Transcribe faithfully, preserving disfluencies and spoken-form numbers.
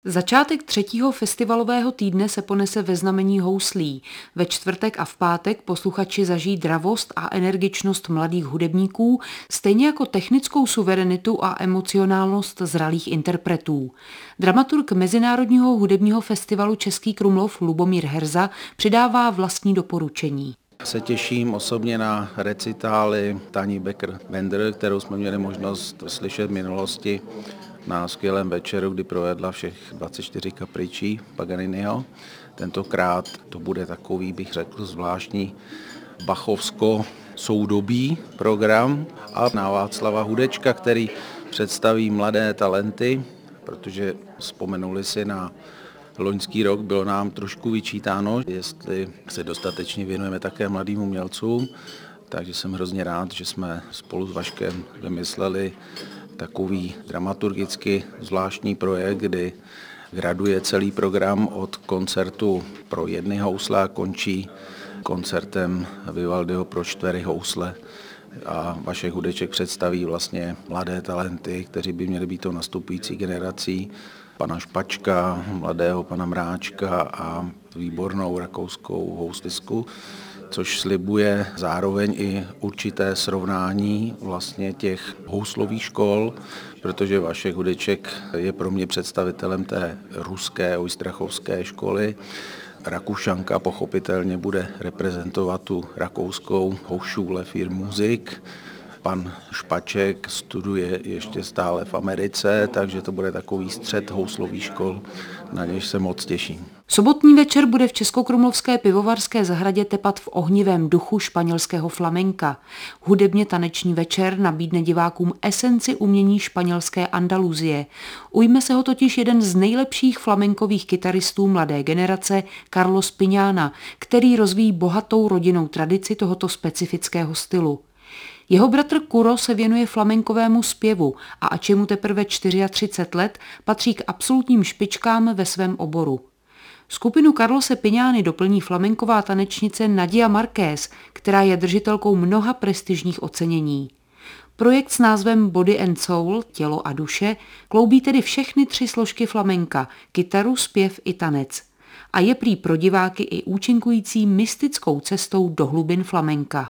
Začátek třetího festivalového týdne se ponese ve znamení houslí. Ve čtvrtek a v pátek posluchači zažijí dravost a energičnost mladých hudebníků, stejně jako technickou suverenitu a emocionálnost zralých interpretů. Dramaturg Mezinárodního hudebního festivalu Český Krumlov Lubomír Herza přidává vlastní doporučení. Se těším osobně na recitály Tani Becker-Bender, kterou jsme měli možnost slyšet v minulosti na skvělém večeru, kdy provedla všech dvacet čtyři kapričí Paganiniho. Tentokrát to bude takový, bych řekl, zvláštní bachovsko-soudobý program a na Václava Hudečka, který představí mladé talenty, protože vzpomenuli si na loňský rok, bylo nám trošku vyčítáno, jestli se dostatečně věnujeme také mladým umělcům, takže jsem hrozně rád, že jsme spolu s Vaškem vymysleli takový dramaturgicky zvláštní projekt, kdy graduje celý program od koncertu pro jedny housle a končí koncertem Vivaldiho pro čtyři housle. A Vašek Hudeček představí vlastně mladé talenty, kteří by měli být tou nastupující generací, pana Špačka, mladého pana Mráčka a výbornou rakouskou houslistku, což slibuje zároveň i určité srovnání vlastně těch houslových škol, protože Vašek Hudeček je pro mě představitelem té ruské ojstrachovské školy. Rakušanka pochopitelně bude reprezentovat tu rakouskou Hochschule für Musik. Pan Špaček studuje ještě stále v Americe, takže to bude takový střed houslových škol, na něž se moc těším. Sobotní večer bude v Českokrumlovské pivovarské zahradě tepat v ohnivém duchu španělského flamenka. Hudebně taneční večer nabídne divákům esenci umění španělské Andaluzie. Ujme se ho totiž jeden z nejlepších flamenkových kytaristů mladé generace, Carlos Piñana, který rozvíjí bohatou rodinnou tradici tohoto specifického stylu. Jeho bratr Kuro se věnuje flamenkovému zpěvu a ač je mu teprve třicet čtyři let, patří k absolutním špičkám ve svém oboru. Skupinu Carlose Piñany doplní flamenková tanečnice Nadia Marquez, která je držitelkou mnoha prestižních ocenění. Projekt s názvem Body and Soul, tělo a duše, kloubí tedy všechny tři složky flamenka, kytaru, zpěv i tanec. A je prý pro diváky i účinkující mystickou cestou do hlubin flamenka.